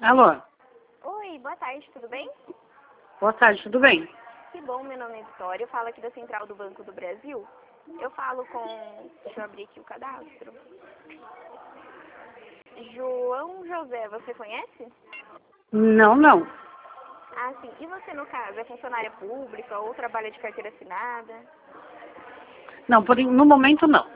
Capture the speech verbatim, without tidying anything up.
Alô? Oi, boa tarde, tudo bem? Boa tarde, tudo bem? Que bom, meu nome é Vitória, eu falo aqui da Central do Banco do Brasil. Eu falo com... Deixa eu abrir aqui o cadastro. João José, você conhece? Não, não. Ah, sim. E você, no caso, é funcionária pública ou trabalha de carteira assinada? Não, por, no momento não.